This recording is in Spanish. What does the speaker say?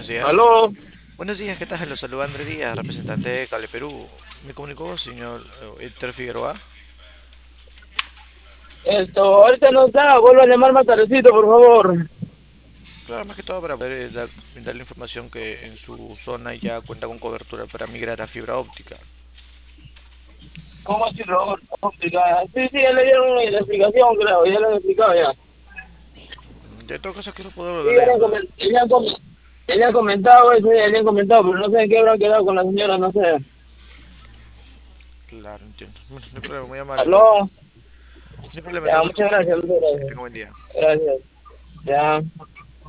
Buenos días. Aló, Buenos días, ¿qué tal? Los saluda Andrés Díaz, representante de Cable Perú. Me comunicó, señor Héctor Figueroa. ahorita no está, vuelvo a llamar más tardecito, por favor. Claro, más que todo para poder brindar la información que en su zona ya cuenta con cobertura para migrar a fibra óptica. ¿Cómo así, Roberto? Complicada. Sí, sí, ya le dieron la explicación, creo, ya le han explicado ya. De todo caso, quiero poder Sí, darle llamada. ya le han comentado eso, ya le han comentado, pero no sé en qué habrá quedado con la señora, no sé. Claro, entiendo. Bueno, no hay problema, muy amable en todo caso. Aló, No hay problema, en ya, todo caso, muchas gracias, muchas que gracias. tenga buen día. Gracias, ya.